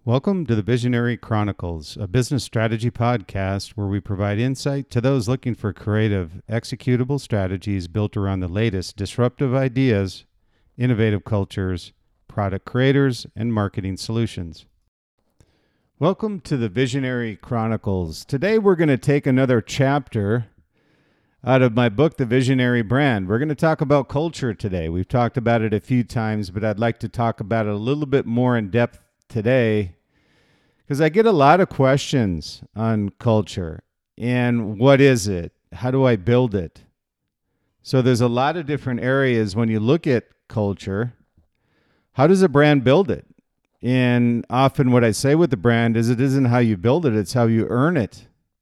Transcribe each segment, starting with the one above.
Welcome to the Visionary Chronicles, a business strategy podcast where we provide insight to those looking for creative, executable strategies built around the latest disruptive ideas, innovative cultures, product creators, and marketing solutions. Welcome to the Visionary Chronicles. Today we're going to take another chapter out of my book, The Visionary Brand. We're going to talk about culture today. We've talked about it a few times, but I'd like to talk about it a little bit more in depth today because I get a lot of questions on culture and what is it? How do I build it? So there's a lot of different areas when you look at culture. How does a brand build it? And often what I say with the brand is it isn't how you build it, it's how you earn it.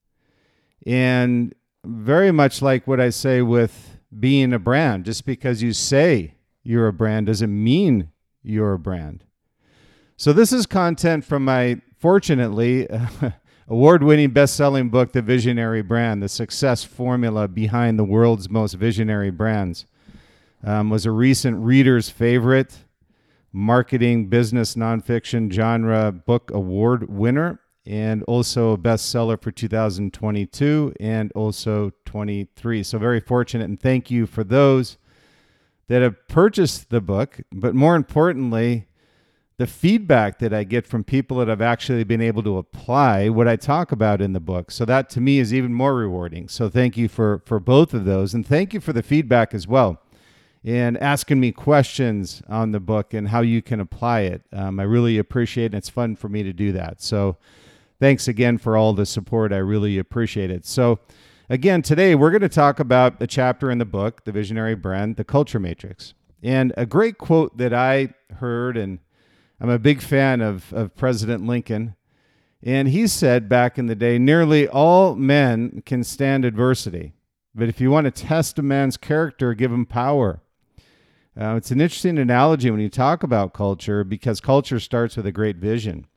And very much like what I say with being a brand, just because you say you're a brand doesn't mean you're a brand. So this is content from my, fortunately, award-winning best-selling book, The Visionary Brand, the success formula behind the world's most visionary brands. Was a recent reader's favorite, marketing, business, nonfiction genre book award winner, and also a bestseller for 2022 and also 23. So very fortunate, and thank you for those that have purchased the book, but more importantly, the feedback that I get from people that have actually been able to apply what I talk about in the book. So that to me is even more rewarding. So thank you for both of those, and thank you for the feedback as well and asking me questions on the book and how you can apply it. I really appreciate it, and it's fun for me to do that. So thanks again for all the support. I really appreciate it. So again, today we're going to talk about a chapter in the book, The Visionary Brand, The Culture Matrix. And a great quote that I heard, and I'm a big fan of President Lincoln, and he said back in the day, nearly all men can stand adversity, but if you want to test a man's character, give him power. It's an interesting analogy when you talk about culture because culture starts with a great vision.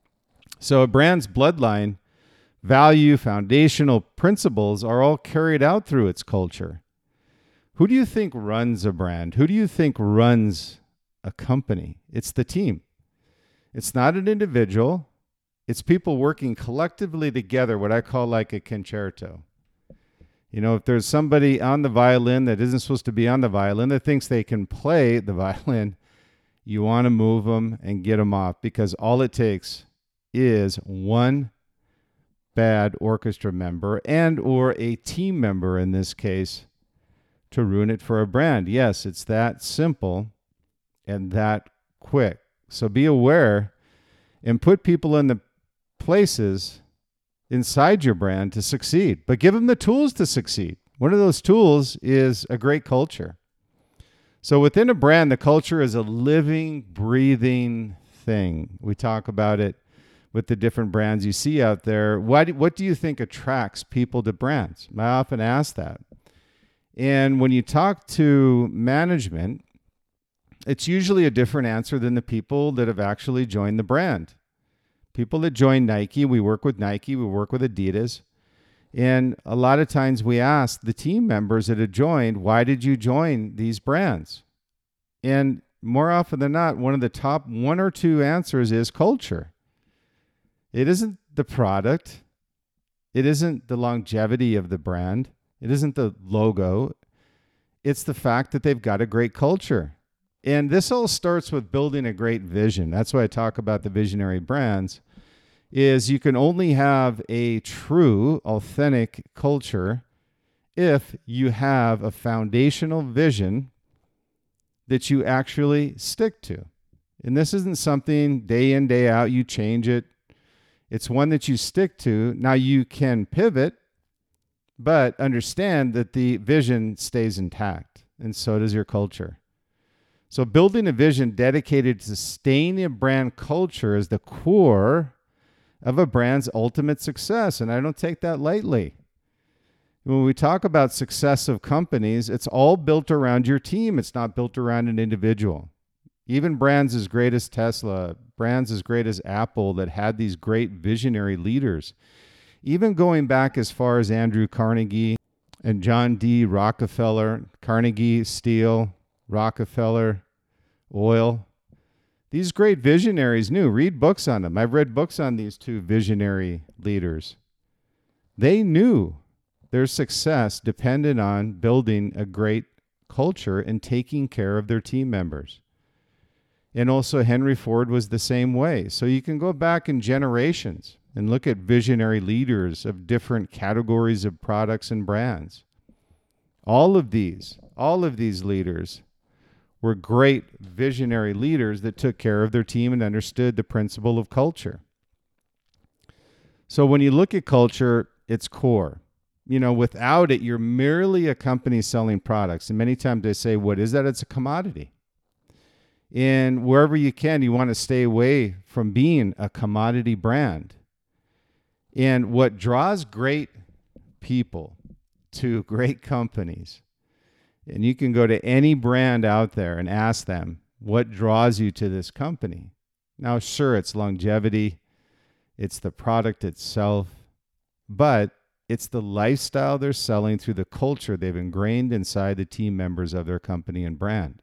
So a brand's bloodline, value, foundational principles are all carried out through its culture. Who do you think runs a brand? Who do you think runs a company? It's the team. It's not an individual. It's people working collectively together, what I call like a concerto. You know, if there's somebody on the violin that isn't supposed to be on the violin that thinks they can play the violin, you want to move them and get them off because all it takes is one bad orchestra member and or a team member in this case to ruin it for a brand. Yes, it's that simple and that quick. So be aware and put people in the places inside your brand to succeed, but give them the tools to succeed. One of those tools is a great culture. So within a brand, the culture is a living, breathing thing. We talk about it with the different brands you see out there. What do you think attracts people to brands? I often ask that. And when you talk to management, it's usually a different answer than the people that have actually joined the brand. People that join Nike, we work with Nike, we work with Adidas. And a lot of times we ask the team members that have joined, why did you join these brands? And more often than not, one of the top one or two answers is culture. It isn't the product. It isn't the longevity of the brand. It isn't the logo. It's the fact that they've got a great culture. And this all starts with building a great vision. That's why I talk about the visionary brands, is you can only have a true, authentic culture if you have a foundational vision that you actually stick to. And this isn't something day in, day out, you change it. It's one that you stick to. Now you can pivot, but understand that the vision stays intact, and so does your culture. So building a vision dedicated to sustaining a brand culture is the core of a brand's ultimate success, and I don't take that lightly. When we talk about success of companies, it's all built around your team. It's not built around an individual. Even brands as great as Tesla, brands as great as Apple that had these great visionary leaders, even going back as far as Andrew Carnegie and John D. Rockefeller, Carnegie, Steel, Rockefeller, oil. These great visionaries knew. Read books on them. I've read books on these two visionary leaders. They knew their success depended on building a great culture and taking care of their team members. And also Henry Ford was the same way. So you can go back in generations and look at visionary leaders of different categories of products and brands. All of these leaders were great visionary leaders that took care of their team and understood the principle of culture. So when you look at culture, it's core. Without it, you're merely a company selling products. And many times they say, what is that? It's a commodity. And wherever you can, you want to stay away from being a commodity brand. And what draws great people to great companies, and you can go to any brand out there and ask them, what draws you to this company? Now, sure, it's longevity, it's the product itself, but it's the lifestyle they're selling through the culture they've ingrained inside the team members of their company and brand.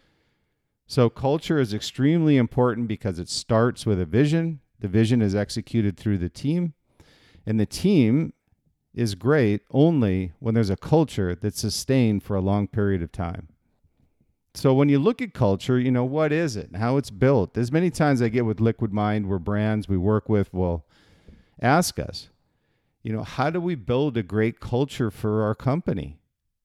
So culture is extremely important because it starts with a vision. The vision is executed through the team, and the team is great only when there's a culture that's sustained for a long period of time. So when you look at culture, what is it and how it's built? As many times I get with Liquid Mind, where brands we work with will ask us, how do we build a great culture for our company?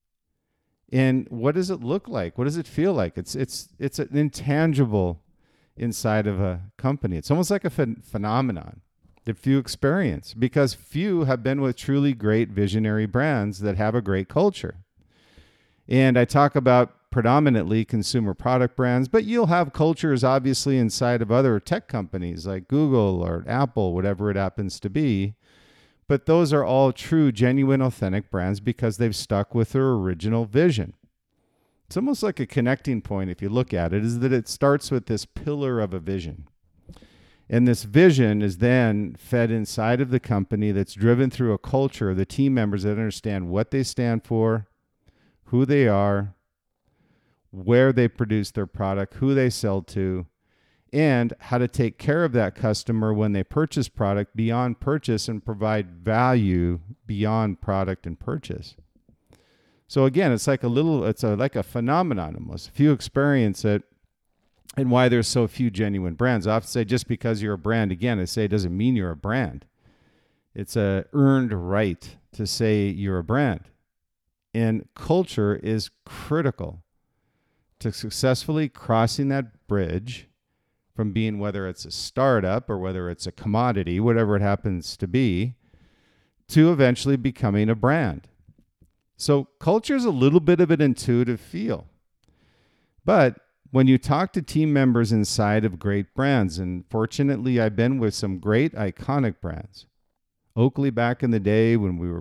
And what does it look like? What does it feel like? It's an intangible inside of a company. It's almost like a phenomenon that few experience, because few have been with truly great visionary brands that have a great culture. And I talk about predominantly consumer product brands, but you'll have cultures obviously inside of other tech companies like Google or Apple, whatever it happens to be. But those are all true, genuine, authentic brands because they've stuck with their original vision. It's almost like a connecting point, if you look at it, is that it starts with this pillar of a vision. And this vision is then fed inside of the company that's driven through a culture of the team members that understand what they stand for, who they are, where they produce their product, who they sell to, and how to take care of that customer when they purchase product beyond purchase and provide value beyond product and purchase. So again, it's like like a phenomenon almost. If you experience it, and why there's so few genuine brands. I often say just because you're a brand, again, I say it doesn't mean you're a brand. It's a earned right to say you're a brand. And culture is critical to successfully crossing that bridge from being, whether it's a startup or whether it's a commodity, whatever it happens to be, to eventually becoming a brand. So culture is a little bit of an intuitive feel. But when you talk to team members inside of great brands, and fortunately I've been with some great iconic brands. Oakley back in the day when we were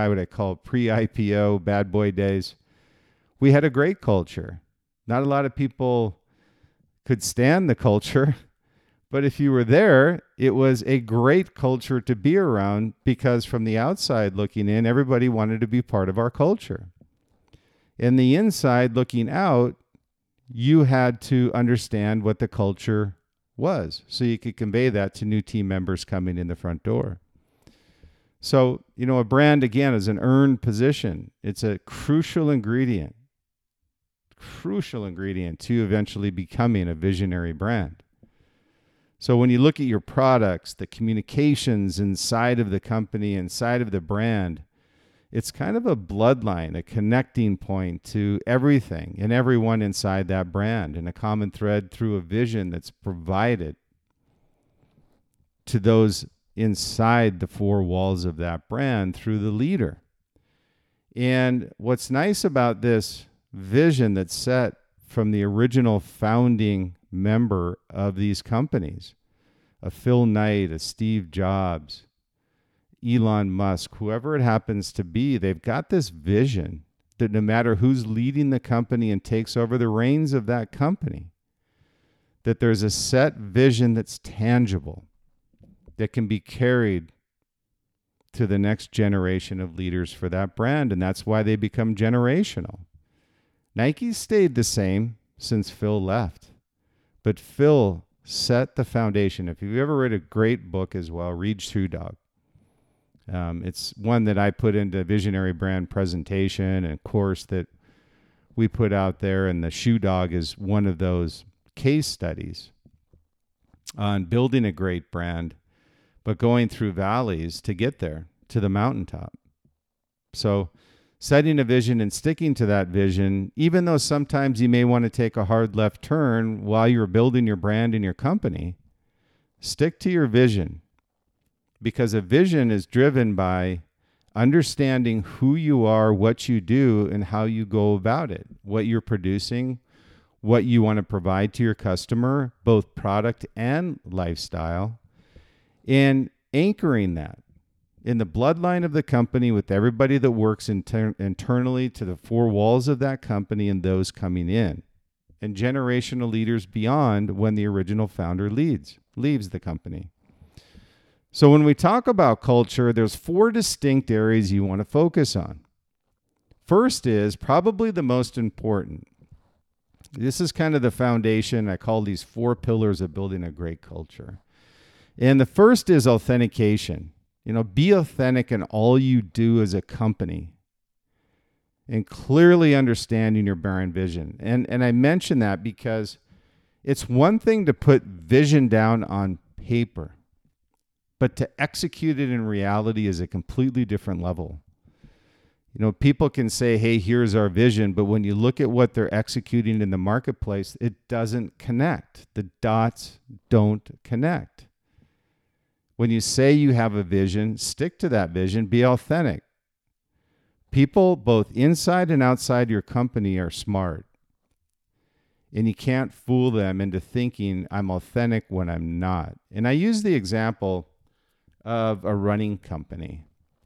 pre-IPO, bad boy days, we had a great culture. Not a lot of people could stand the culture, but if you were there, it was a great culture to be around because from the outside looking in, everybody wanted to be part of our culture. And the inside looking out, you had to understand what the culture was so you could convey that to new team members coming in the front door. So, a brand, again, is an earned position. It's a crucial ingredient to eventually becoming a visionary brand. So when you look at your products, the communications inside of the company, inside of the brand, it's kind of a bloodline, a connecting point to everything and everyone inside that brand, and a common thread through a vision that's provided to those inside the four walls of that brand through the leader. And what's nice about this vision that's set from the original founding member of these companies, a Phil Knight, a Steve Jobs, Elon Musk, whoever it happens to be, they've got this vision that no matter who's leading the company and takes over the reins of that company, that there's a set vision that's tangible, that can be carried to the next generation of leaders for that brand. And that's why they become generational. Nike stayed the same since Phil left, but Phil set the foundation. If you've ever read a great book as well, read Shoe Dog. It's one that I put into Visionary Brand Presentation and course that we put out there, and the Shoe Dog is one of those case studies on building a great brand, but going through valleys to get there, to the mountaintop. So setting a vision and sticking to that vision, even though sometimes you may want to take a hard left turn while you're building your brand and your company, stick to your vision, because a vision is driven by understanding who you are, what you do, and how you go about it, what you're producing, what you want to provide to your customer, both product and lifestyle, and anchoring that in the bloodline of the company with everybody that works internally to the four walls of that company and those coming in, and generational leaders beyond when the original founder leaves the company. So when we talk about culture, there's 4 distinct areas you want to focus on. First is probably the most important. This is kind of the foundation. I call these 4 pillars of building a great culture. And the first is authentication. Be authentic in all you do as a company and clearly understanding your brand vision. And I mention that because it's one thing to put vision down on paper, but to execute it in reality is a completely different level. People can say, hey, here's our vision, but when you look at what they're executing in the marketplace, it doesn't connect. The dots don't connect. When you say you have a vision, stick to that vision, be authentic. People both inside and outside your company are smart. And you can't fool them into thinking I'm authentic when I'm not. And I use the example of a running company.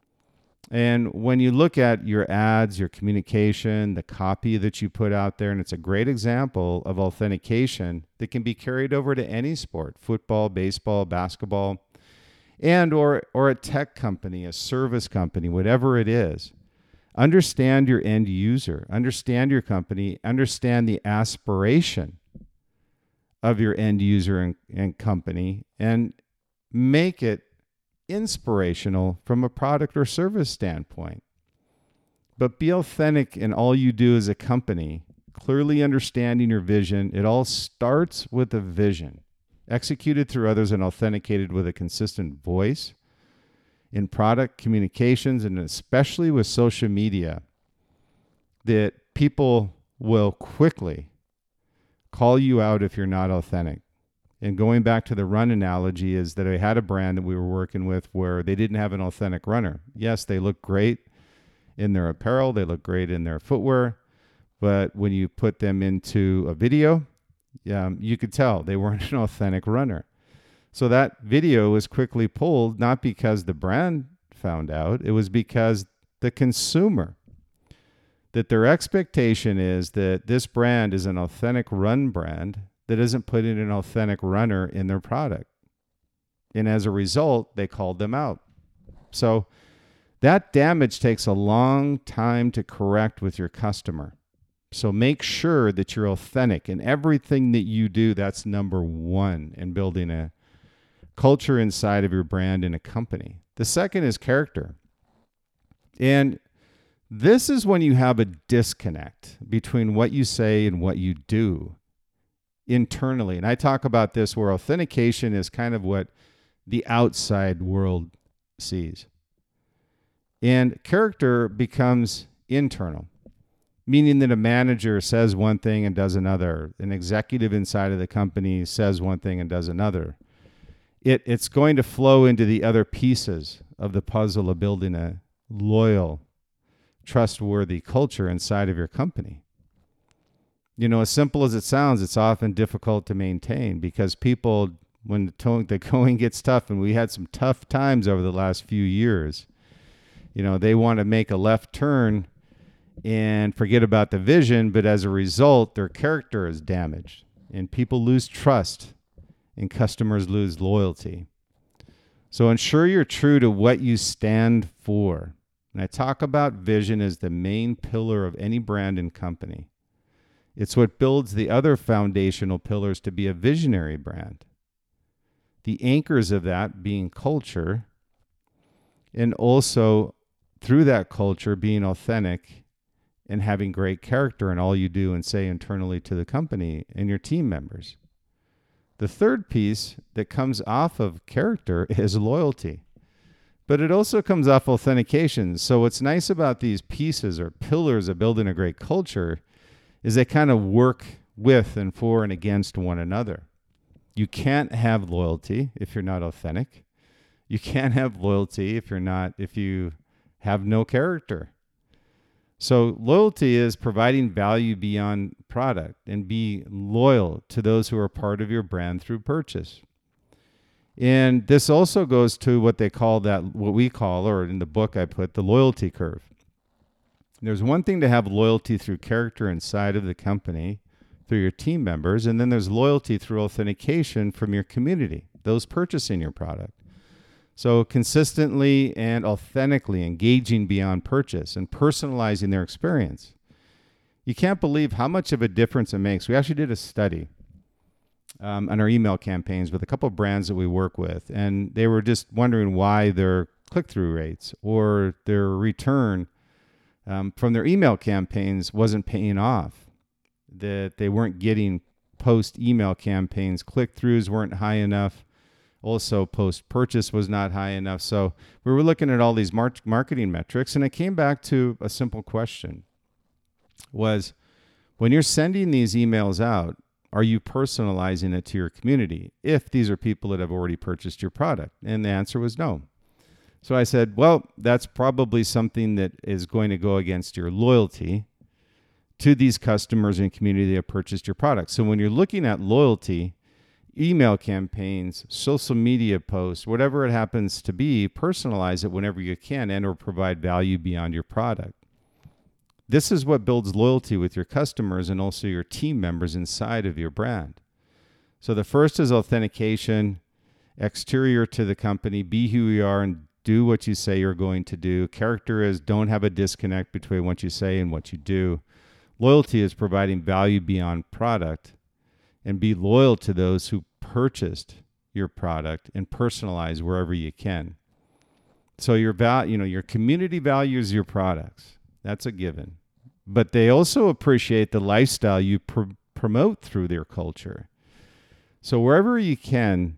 And when you look at your ads, your communication, the copy that you put out there, and it's a great example of authentication that can be carried over to any sport, football, baseball, basketball, and or a tech company, a service company, whatever it is. Understand your end user, understand your company, understand the aspiration of your end user and company, and make it inspirational from a product or service standpoint. But be authentic in all you do as a company, clearly understanding your vision. It all starts with a vision, executed through others and authenticated with a consistent voice in product communications, and especially with social media, that people will quickly call you out if you're not authentic. And going back to the run analogy is that I had a brand that we were working with where they didn't have an authentic runner. Yes, they look great in their apparel. They look great in their footwear. But when you put them into a video, you could tell they weren't an authentic runner. So that video was quickly pulled, not because the brand found out. It was because the consumer, that their expectation is that this brand is an authentic run brand that isn't putting an authentic runner in their product. And as a result, they called them out. So that damage takes a long time to correct with your customer. So make sure that you're authentic in everything that you do. That's number 1 in building a culture inside of your brand and a company. The second is character. And this is when you have a disconnect between what you say and what you do internally. And I talk about this where authentication is kind of what the outside world sees. And character becomes internal, meaning that a manager says one thing and does another. An executive inside of the company says one thing and does another. It's going to flow into the other pieces of the puzzle of building a loyal, trustworthy culture inside of your company. As simple as it sounds, it's often difficult to maintain because people, when the going gets tough, and we had some tough times over the last few years, they want to make a left turn and forget about the vision, but as a result, their character is damaged and people lose trust and customers lose loyalty. So ensure you're true to what you stand for. And I talk about vision as the main pillar of any brand and company. It's what builds the other foundational pillars to be a visionary brand. the anchors of that being culture, and also through that culture being authentic and having great character in all you do and say internally to the company and your team members. The third piece that comes off of character is loyalty, but it also comes off authentication. So what's nice about these pieces or pillars of building a great culture is they kind of work with and for and against one another. You can't have loyalty if you're not authentic. You can't have loyalty if you have no character. So loyalty is providing value beyond product and be loyal to those who are part of your brand through purchase. And this also goes to what we call, or in the book I put, the loyalty curve. There's one thing to have loyalty through character inside of the company, through your team members, and then there's loyalty through authentication from your community, those purchasing your product. So consistently and authentically engaging beyond purchase and personalizing their experience. You can't believe how much of a difference it makes. We actually did a study on our email campaigns with a couple of brands that we work with, and they were just wondering why their click-through rates or their return from their email campaigns wasn't paying off, that they weren't getting post-email campaigns. Click-throughs weren't high enough. Also, post-purchase was not high enough. So we were looking at all these marketing metrics, and it came back to a simple question. Was, when you're sending these emails out, are you personalizing it to your community if these are people that have already purchased your product? And the answer was no. So I said, well, that's probably something that is going to go against your loyalty to these customers and community that have purchased your product. So when you're looking at loyalty, email campaigns, social media posts, whatever it happens to be, personalize it whenever you can and or provide value beyond your product. This is what builds loyalty with your customers and also your team members inside of your brand. So the first is authentication, exterior to the company, be who you are and do what you say you're going to do. Character is don't have a disconnect between what you say and what you do. Loyalty is providing value beyond product, and be loyal to those who purchased your product and personalize wherever you can. So your community values your products. That's a given. But they also appreciate the lifestyle you promote through their culture. So wherever you can,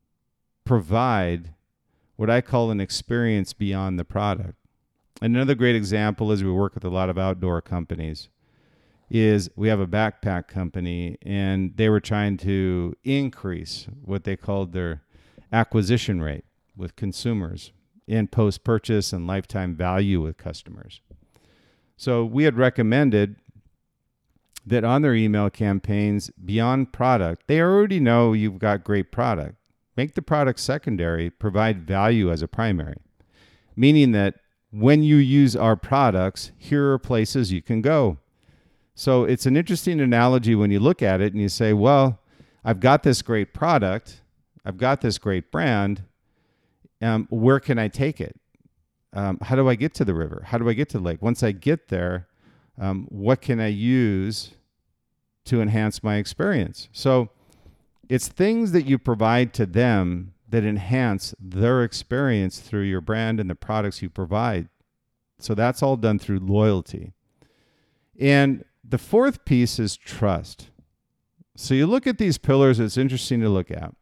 provide what I call an experience beyond the product. Another great example is we work with a lot of outdoor companies. Is we have a backpack company, and they were trying to increase what they called their acquisition rate with consumers and post-purchase and lifetime value with customers. So we had recommended that on their email campaigns, beyond product, they already know you've got great product. Make the product secondary, provide value as a primary, meaning that when you use our products, here are places you can go. So it's an interesting analogy when you look at it and you say, well, I've got this great product. I've got this great brand. Where can I take it? How do I get to the river? How do I get to the lake? Once I get there, what can I use to enhance my experience? So it's things that you provide to them that enhance their experience through your brand and the products you provide. So that's all done through loyalty. And the fourth piece is trust. So you look at these pillars, it's interesting to look at,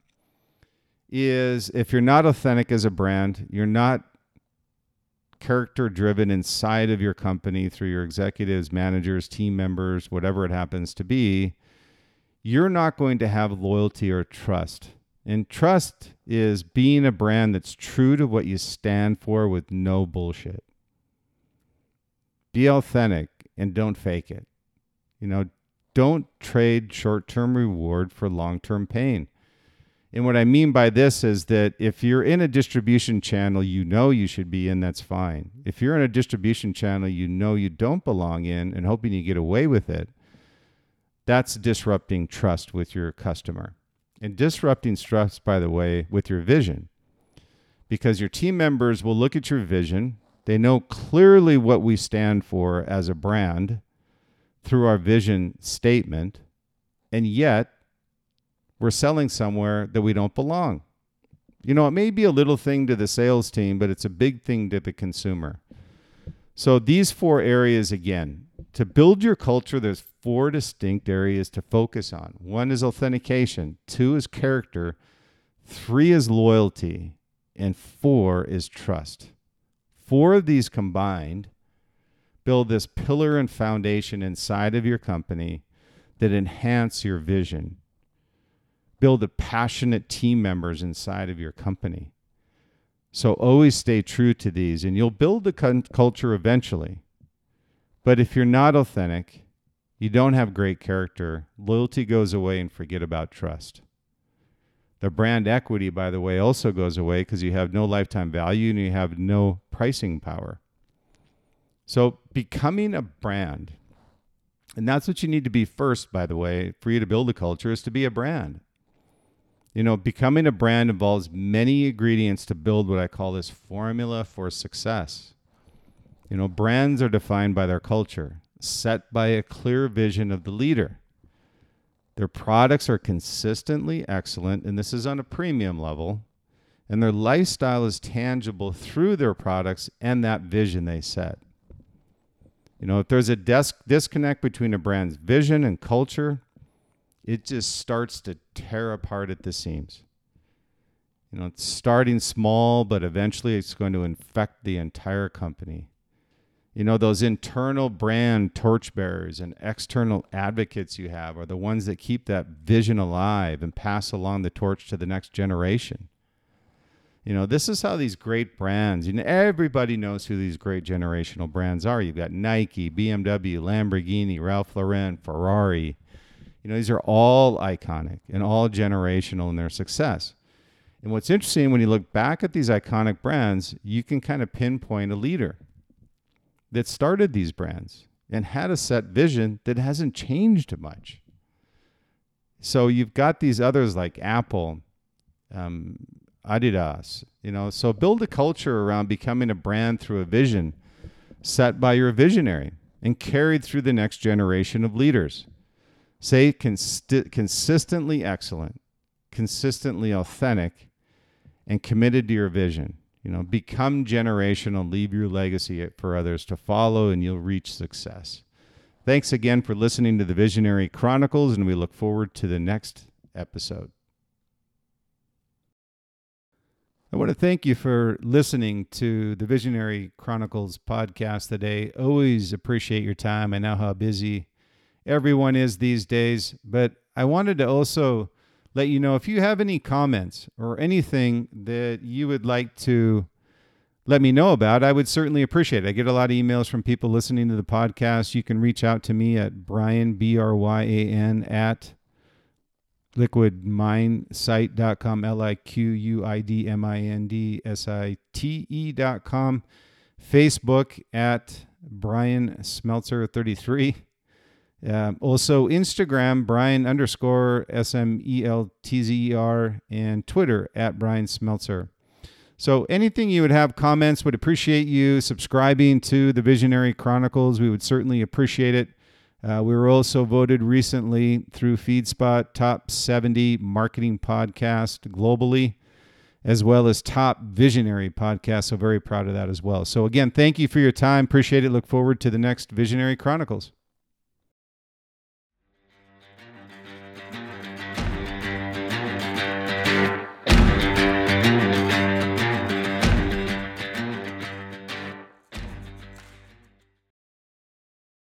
is if you're not authentic as a brand, you're not character driven inside of your company through your executives, managers, team members, whatever it happens to be, you're not going to have loyalty or trust. And trust is being a brand that's true to what you stand for with no bullshit. Be authentic and don't fake it. Don't trade short-term reward for long-term pain. And what I mean by this is that if you're in a distribution channel you should be in, that's fine. If you're in a distribution channel you don't belong in and hoping you get away with it, that's disrupting trust with your customer. And disrupting trust, by the way, with your vision. Because your team members will look at your vision. They know clearly what we stand for as a brand through our vision statement, and yet we're selling somewhere that we don't belong. You know, it may be a little thing to the sales team, but it's a big thing to the consumer. So these 4 areas, again, to build your culture, there's 4 distinct areas to focus on. 1 is authentication, 2 is character, 3 is loyalty, and 4 is trust. 4 of these combined build this pillar and foundation inside of your company that enhance your vision. Build the passionate team members inside of your company. So always stay true to these, and you'll build the culture eventually. But if you're not authentic, you don't have great character, loyalty goes away, and forget about trust. The brand equity, by the way, also goes away because you have no lifetime value and you have no pricing power. So becoming a brand, and that's what you need to be first, by the way, for you to build a culture, is to be a brand. You know, becoming a brand involves many ingredients to build what I call this formula for success. You know, brands are defined by their culture, set by a clear vision of the leader. Their products are consistently excellent, and this is on a premium level, and their lifestyle is tangible through their products and that vision they set. You know, if there's a disconnect between a brand's vision and culture, it just starts to tear apart at the seams. You know, it's starting small, but eventually it's going to infect the entire company. You know, those internal brand torchbearers and external advocates you have are the ones that keep that vision alive and pass along the torch to the next generation. You know, this is how these great brands, you know, everybody knows who these great generational brands are. You've got Nike, BMW, Lamborghini, Ralph Lauren, Ferrari. You know, these are all iconic and all generational in their success. And what's interesting, when you look back at these iconic brands, you can kind of pinpoint a leader that started these brands and had a set vision that hasn't changed much. So you've got these others like Apple, Adidas, you know, so build a culture around becoming a brand through a vision set by your visionary and carried through the next generation of leaders. Say consistently excellent, consistently authentic, and committed to your vision. You know, become generational, leave your legacy for others to follow, and you'll reach success. Thanks again for listening to the Visionary Chronicles, and we look forward to the next episode. I want to thank you for listening to the Visionary Chronicles podcast today. Always appreciate your time. I know how busy everyone is these days, but I wanted to also let you know if you have any comments or anything that you would like to let me know about, I would certainly appreciate it. I get a lot of emails from people listening to the podcast. You can reach out to me at Brian, BRYAN, at liquidmindsite.com, LIQUIDMINDSITE.com, Facebook at Brian Smeltzer 33. Also Instagram, Brian_SMELTZER, and Twitter at Brian Smeltzer. So anything you would have comments, would appreciate you subscribing to the Visionary Chronicles. We would certainly appreciate it. We were also voted recently through FeedSpot top 70 marketing podcast globally, as well as top visionary podcast. So very proud of that as well. So again, thank you for your time. Appreciate it. Look forward to the next Visionary Chronicles.